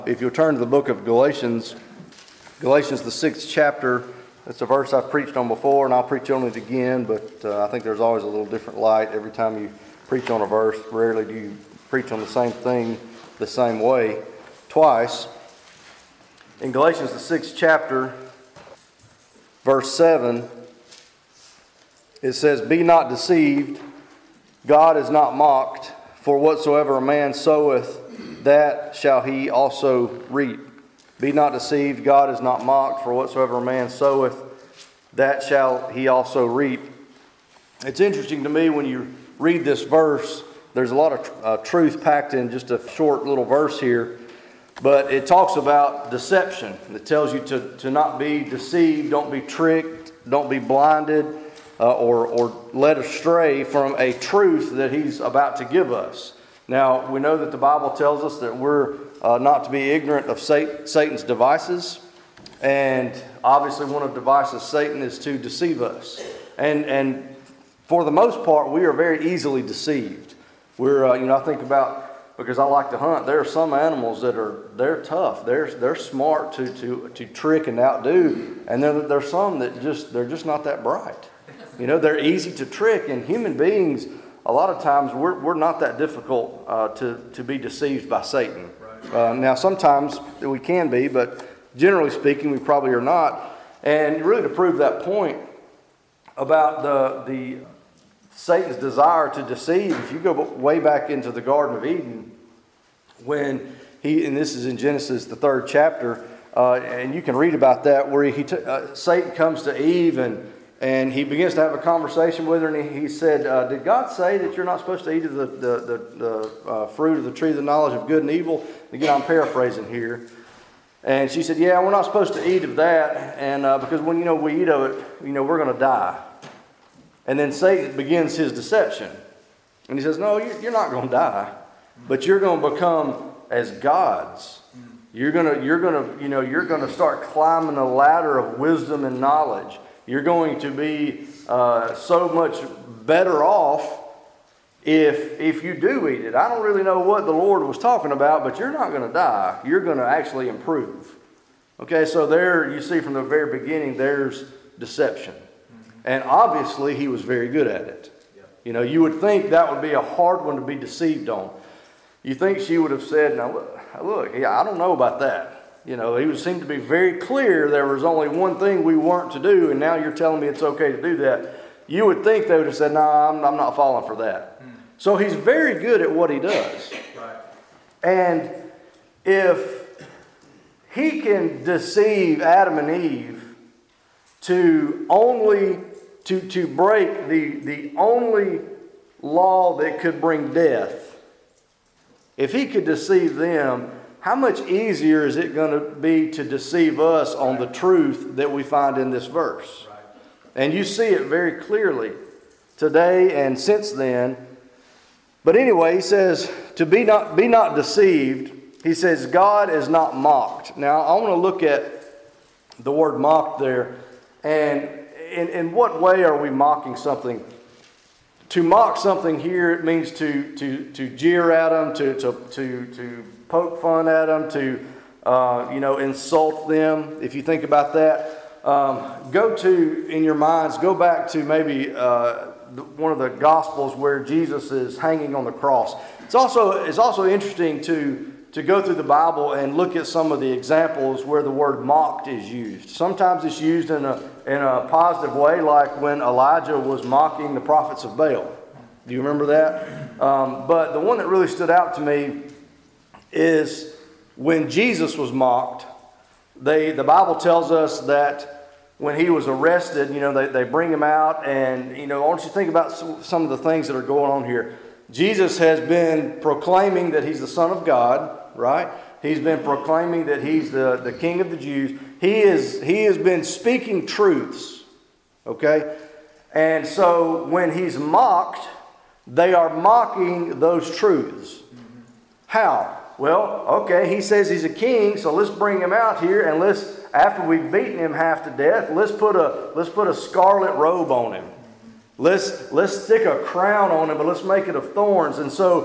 If you'll turn to the book of Galatians, the 6th chapter, that's a verse I've preached on before, and I'll preach on it again, but I think there's always a little different light every time you preach on a verse. Rarely do you preach on the same thing the same way twice. In Galatians, the 6th chapter, verse 7, it says, "Be not deceived, God is not mocked, for whatsoever a man soweth, that shall he also reap. Be not deceived, God is not mocked, for whatsoever a man soweth, that shall he also reap." It's interesting to me when you read this verse, there's a lot of truth packed in just a short little verse here, but it talks about deception. It tells you to not be deceived, don't be tricked, don't be blinded, or led astray from a truth that he's about to give us. Now, we know that the Bible tells us that we're not to be ignorant of Satan's devices. And obviously one of the devices of Satan is to deceive us. And for the most part, we are very easily deceived. We're, I think about, because I like to hunt, there are some animals that they're tough. They're smart to trick and outdo. And then there's some that they're just not that bright. They're easy to trick. And human beings, a lot of times we're not that difficult to be deceived by Satan. Now sometimes we can be, but generally speaking we probably are not. And really to prove that point about the Satan's desire to deceive, if you go way back into the Garden of Eden, when and this is in Genesis the 3rd chapter, and you can read about that, where Satan comes to Eve and he begins to have a conversation with her, and he said, "Did God say that you're not supposed to eat of the fruit of the tree of the knowledge of good and evil?" Again, I'm paraphrasing here. And she said, "Yeah, we're not supposed to eat of that, and because when we eat of it, we're going to die." And then Satan begins his deception, and he says, "No, you're not going to die, but you're going to become as gods. You're going to start climbing the ladder of wisdom and knowledge. You're going to be so much better off if you do eat it. I don't really know what the Lord was talking about, but you're not going to die. You're going to actually improve." Okay, so there you see from the very beginning, there's deception. And obviously he was very good at it. You would think that would be a hard one to be deceived on. You think she would have said, "Now look, yeah, I don't know about that. He seemed to be very clear there was only one thing we weren't to do, and now you're telling me it's okay to do that." You would think they would have said, "No, I'm not falling for that." So he's very good at what he does. Right. And if he can deceive Adam and Eve to break the only law that could bring death, if he could deceive them, how much easier is it going to be to deceive us on the truth that we find in this verse? Right. And you see it very clearly today and since then. But anyway, he says to be not deceived. He says God is not mocked. Now I want to look at the word mocked there, and in what way are we mocking something? To mock something here, it means to jeer at them, to poke fun at them, to insult them. If you think about that, in your minds, go back to maybe one of the Gospels where Jesus is hanging on the cross. It's also interesting to go through the Bible and look at some of the examples where the word mocked is used. Sometimes it's used in a positive way, like when Elijah was mocking the prophets of Baal. Do you remember that? But the one that really stood out to me is when Jesus was mocked. The Bible tells us that when he was arrested, they bring him out, and I want you to think about some of the things that are going on here. Jesus has been proclaiming that he's the Son of God, right? He's been proclaiming that he's the King of the Jews. He has been speaking truths, okay? And so when he's mocked, they are mocking those truths. How? Well, okay, he says he's a king, so let's bring him out here, and after we've beaten him half to death, let's put a scarlet robe on him. Let's stick a crown on him, but let's make it of thorns. And so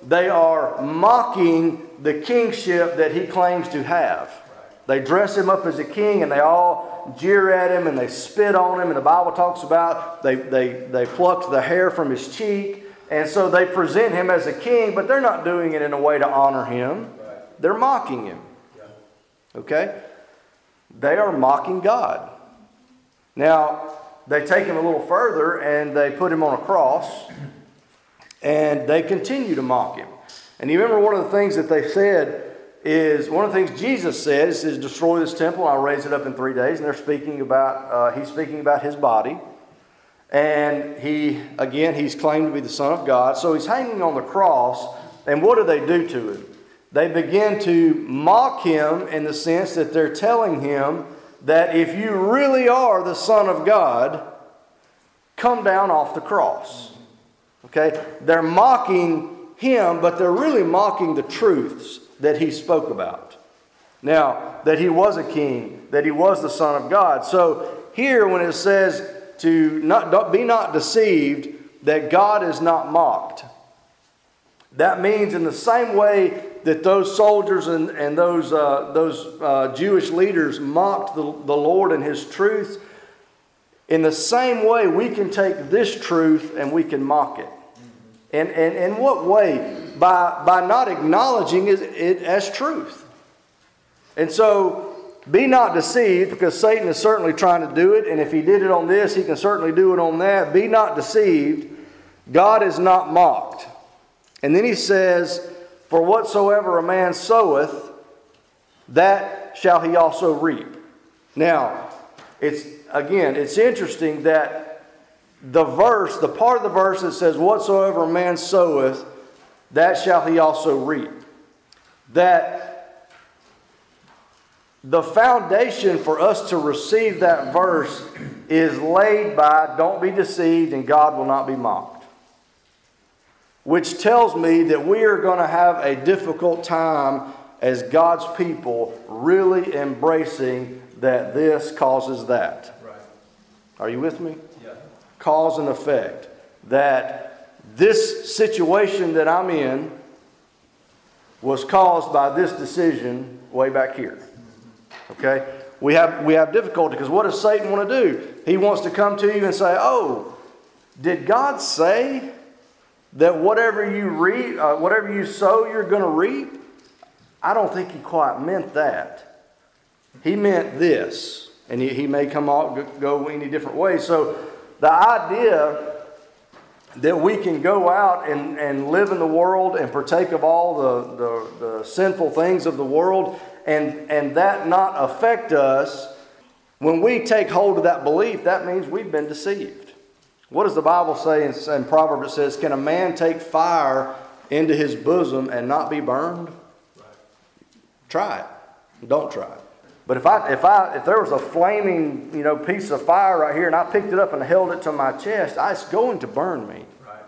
they are mocking the kingship that he claims to have. They dress him up as a king, and they all jeer at him, and they spit on him. And the Bible talks about they plucked the hair from his cheek. And so they present him as a king, but they're not doing it in a way to honor him. They're mocking him. Okay? They are mocking God. Now, they take him a little further, and they put him on a cross, and they continue to mock him. And you remember one of the things that they said is, one of the things Jesus said is destroy this temple, and I'll raise it up in 3 days. And they're speaking about, he's speaking about his body. And he's claimed to be the Son of God. So he's hanging on the cross. And what do to him? They begin to mock him in the sense that they're telling him that if you really are the Son of God, come down off the cross. Okay? They're mocking him, but they're really mocking the truths that he spoke about. Now, that he was a king, that he was the Son of God. So here when it says to be not deceived, that God is not mocked. That means in the same way that those soldiers and those Jewish leaders mocked the Lord and his truth, in the same way we can take this truth and we can mock it. And in what way? By not acknowledging it as truth. And so, be not deceived, because Satan is certainly trying to do it, and if he did it on this, he can certainly do it on that. Be not deceived. God is not mocked. And then he says, for whatsoever a man soweth, that shall he also reap. Now, it's interesting that the part of the verse that says, whatsoever a man soweth, that shall he also reap. That the foundation for us to receive that verse is laid by, don't be deceived and God will not be mocked. Which tells me that we are going to have a difficult time as God's people really embracing that this causes that. Right. Are you with me? Yeah. Cause and effect. That this situation that I'm in was caused by this decision way back here. Okay? We have difficulty because what does Satan want to do? He wants to come to you and say, oh, did God say that whatever you reap, whatever you sow, you're going to reap? I don't think he quite meant that. He meant this. And he may go any different ways. So the idea that we can go out and live in the world and partake of all the sinful things of the world and that not affect us, when we take hold of that belief, that means we've been deceived. What does the Bible say in Proverbs? It says, can a man take fire into his bosom and not be burned? Right. Try it. Don't try it. But if there was a flaming piece of fire right here and I picked it up and held it to my chest, it's going to burn me. Right.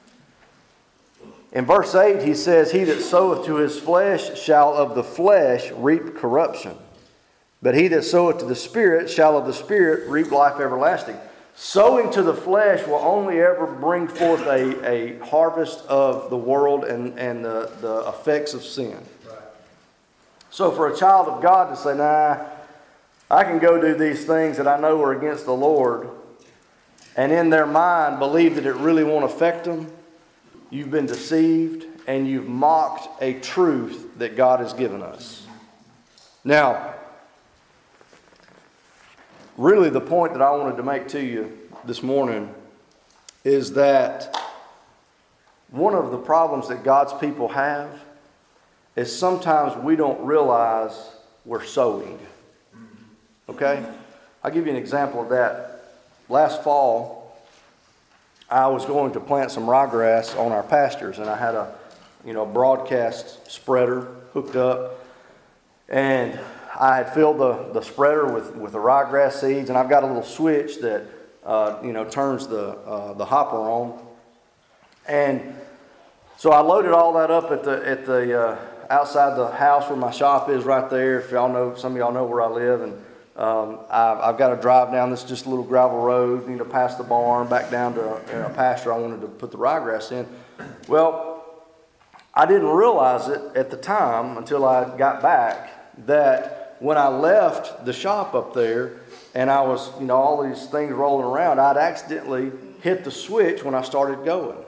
In verse 8 he says, he that soweth to his flesh shall of the flesh reap corruption. But he that soweth to the Spirit shall of the Spirit reap life everlasting. Sowing to the flesh will only ever bring forth a harvest of the world and the effects of sin. Right. So for a child of God to say, nah, I can go do these things that I know are against the Lord, and in their mind believe that it really won't affect them, you've been deceived and you've mocked a truth that God has given us. Now, really the point that I wanted to make to you this morning is that one of the problems that God's people have is sometimes we don't realize we're sowing. Okay? I'll give you an example of that. Last fall, I was going to plant some ryegrass on our pastures, and I had a broadcast spreader hooked up, and I had filled the spreader with the ryegrass seeds, and I've got a little switch that turns the hopper on. And so I loaded all that up at the outside the house where my shop is right there. If y'all know, some of y'all know where I live, and I've got to drive down this just a little gravel road, past the barn, back down to a pasture I wanted to put the ryegrass in. Well, I didn't realize it at the time until I got back that when I left the shop up there and I was, all these things rolling around, I'd accidentally hit the switch when I started going.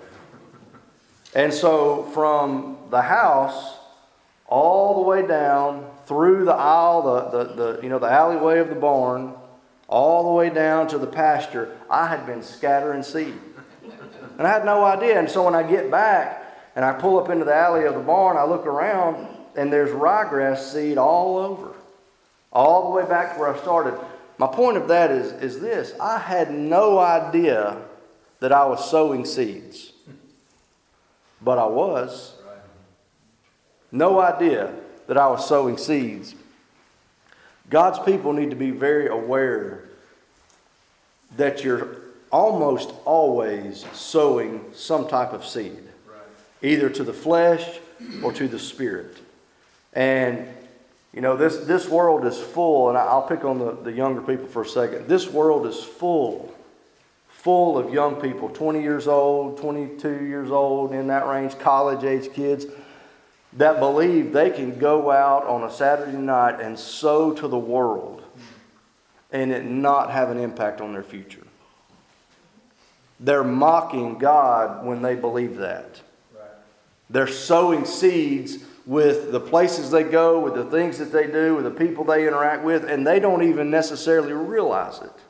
And so from the house all the way down through the aisle, the alleyway of the barn, all the way down to the pasture, I had been scattering seed. And I had no idea. And so when I get back and I pull up into the alley of the barn, I look around and there's ryegrass seed all over, all the way back to where I started. My point of that is this: I had no idea that I was sowing seeds. But I was. No idea that I was sowing seeds. God's people need to be very aware that you're almost always sowing some type of seed, either to the flesh or to the spirit. And this world is full, and I'll pick on the younger people for a second. This world is full of young people, 20 years old, 22 years old, in that range, college-age kids, that believe they can go out on a Saturday night and sow to the world and it not have an impact on their future. They're mocking God when they believe that. They're sowing seeds with the places they go, with the things that they do, with the people they interact with, and they don't even necessarily realize it.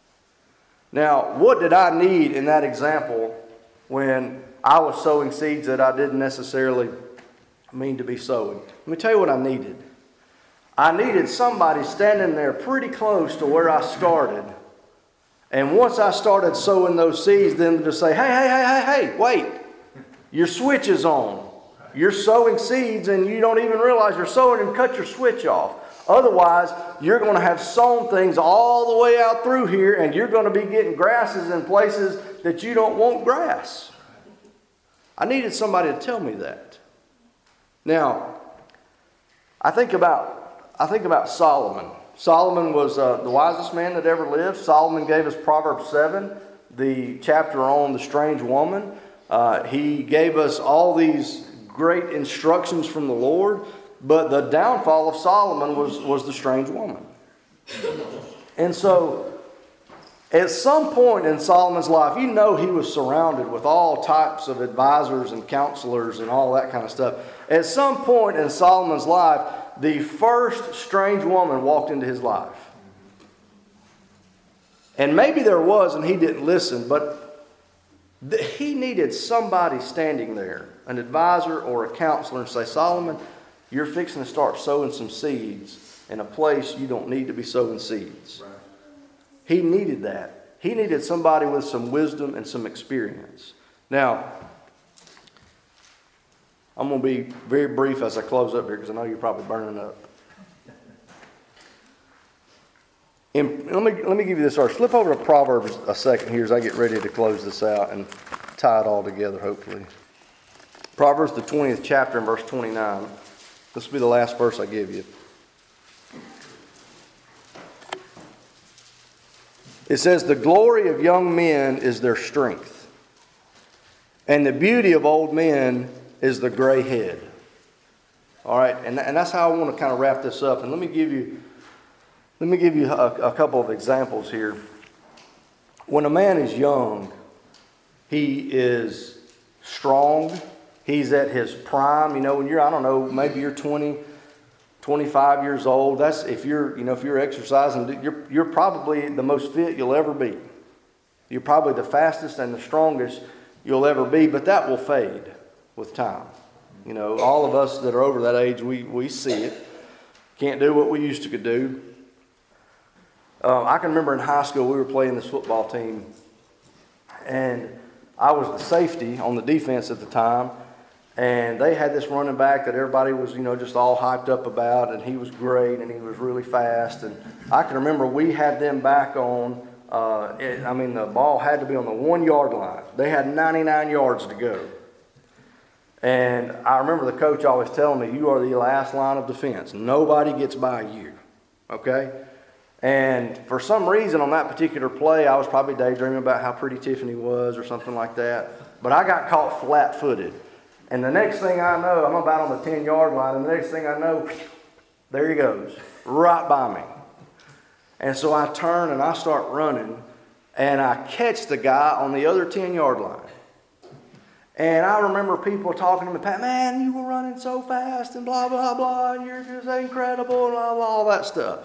Now, what did I need in that example when I was sowing seeds that I didn't necessarily mean to be sowing? Let me tell you what I needed. I needed somebody standing there pretty close to where I started. And once I started sowing those seeds, then to say, hey, wait. Your switch is on. You're sowing seeds and you don't even realize you're sowing, and cut your switch off. Otherwise, you're going to have sown things all the way out through here, and you're going to be getting grasses in places that you don't want grass. I needed somebody to tell me that. Now, I think about Solomon. Solomon was the wisest man that ever lived. Solomon gave us Proverbs 7, the chapter on the strange woman. He gave us all these great instructions from the Lord. But the downfall of Solomon was the strange woman. And so, at some point in Solomon's life, he was surrounded with all types of advisors and counselors and all that kind of stuff. At some point in Solomon's life, the first strange woman walked into his life. And maybe there was, and he didn't listen, but he needed somebody standing there, an advisor or a counselor, and say, Solomon, you're fixing to start sowing some seeds in a place you don't need to be sowing seeds. Right. He needed that. He needed somebody with some wisdom and some experience. Now, I'm going to be very brief as I close up here because I know you're probably burning up. Let me give you this verse. Flip over to Proverbs a second here as I get ready to close this out and tie it all together, hopefully. Proverbs, the 20th chapter and verse 29. This will be the last verse I give you. It says, the glory of young men is their strength, and the beauty of old men is the gray head. All right, and that's how I want to kind of wrap this up. And let me give you a couple of examples here. When a man is young, he is strong. He's at his prime. When maybe you're 20, 25 years old. That's if you're exercising, you're probably the most fit you'll ever be. You're probably the fastest and the strongest you'll ever be, but that will fade with time. All of us that are over that age, we see it. Can't do what we used to do. I can remember in high school we were playing this football team, and I was the safety on the defense at the time. And they had this running back that everybody was, just all hyped up about, and he was great, and he was really fast. And I can remember we had them back on, the ball had to be on the 1 yard line. They had 99 yards to go. And I remember the coach always telling me, you are the last line of defense. Nobody gets by you, okay? And for some reason on that particular play, I was probably daydreaming about how pretty Tiffany was or something like that. But I got caught flat-footed. And the next thing I know, I'm about on the 10-yard line, and the next thing I know, there he goes, right by me. And so I turn and I start running, and I catch the guy on the other 10-yard line. And I remember people talking to me, Pat, man, you were running so fast, and blah, blah, blah, and you're just incredible, and blah, blah, all that stuff.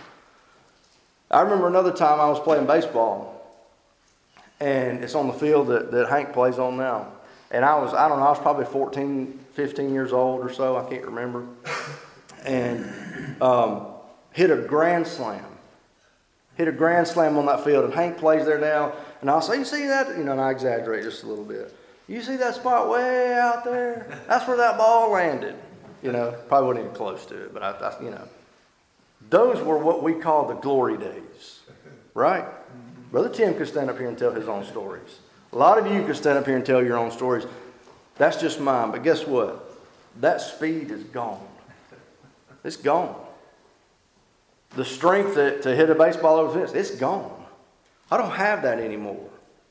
I remember another time I was playing baseball, and it's on the field that Hank plays on now. And I was probably 14, 15 years old or so, I can't remember. And hit a grand slam. Hit a grand slam on that field, and Hank plays there now. And I'll say, you see that? And I exaggerate just a little bit. You see that spot way out there? That's where that ball landed. Probably wasn't even close to it, but those were what we call the glory days, right? Brother Tim could stand up here and tell his own stories. A lot of you could stand up here and tell your own stories. That's just mine, but guess what? That speed is gone. It's gone. The strength to hit a baseball over the fence, it's gone. I don't have that anymore.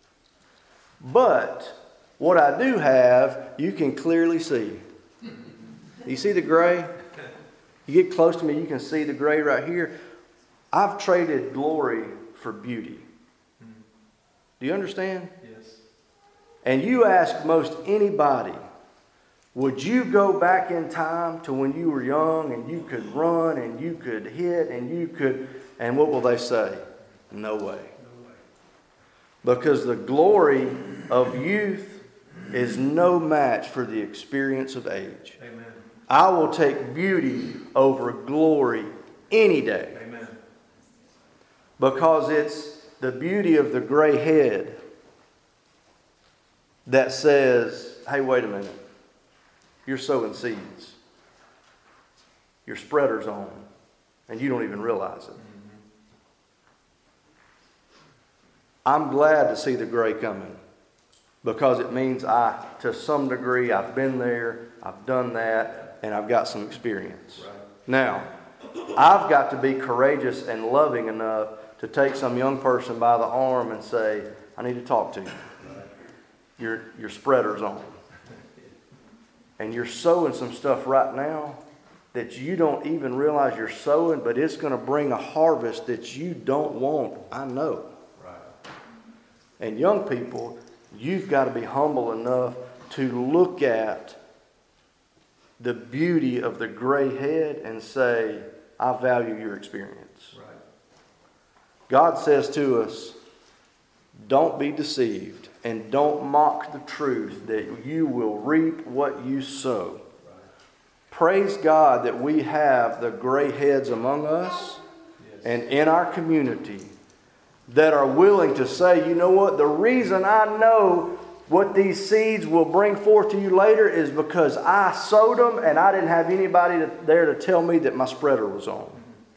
But what I do have, you can clearly see. You see the gray? You get close to me, you can see the gray right here. I've traded glory for beauty. Do you understand? Yes. And you ask most anybody, would you go back in time to when you were young and you could run and you could hit and what will they say? No way. Because the glory of youth is no match for the experience of age. Amen. I will take beauty over glory any day. Amen. Because it's the beauty of the gray head that says, hey, wait a minute. You're sowing seeds. Your spreader's on, and you don't even realize it. I'm glad to see the gray coming because it means to some degree, I've been there, I've done that, and I've got some experience. Right. Now, I've got to be courageous and loving enough to take some young person by the arm and say, I need to talk to you. Right. Your spreader's on. And you're sowing some stuff right now that you don't even realize you're sowing, but it's going to bring a harvest that you don't want. I know. Right. And young people, you've got to be humble enough to look at the beauty of the gray head and say, I value your experience. Right. God says to us, don't be deceived. And don't mock the truth that you will reap what you sow. Right. Praise God that we have the gray heads among us and in our community that are willing to say, you know what, the reason I know what these seeds will bring forth to you later is because I sowed them and I didn't have anybody there to tell me that my spreader was on.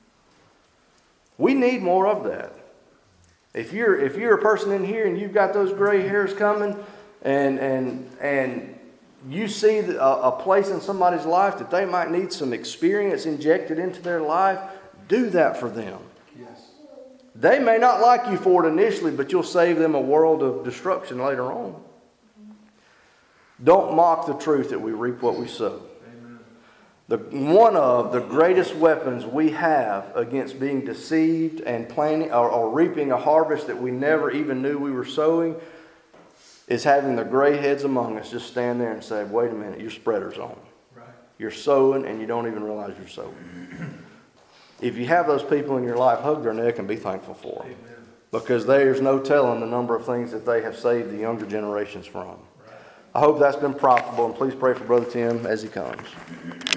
We need more of that. If you're a person in here and you've got those gray hairs coming and you see a place in somebody's life that they might need some experience injected into their life, do that for them. Yes. They may not like you for it initially, but you'll save them a world of destruction later on. Don't mock the truth that we reap what we sow. One of the greatest weapons we have against being deceived and planting or reaping a harvest that we never even knew we were sowing is having the gray heads among us just stand there and say, wait a minute, your spreader's on. Right. You're sowing and you don't even realize you're sowing. If you have those people in your life, hug their neck and be thankful for them. Amen. Because there's no telling the number of things that they have saved the younger generations from. Right. I hope that's been profitable, and please pray for Brother Tim as he comes.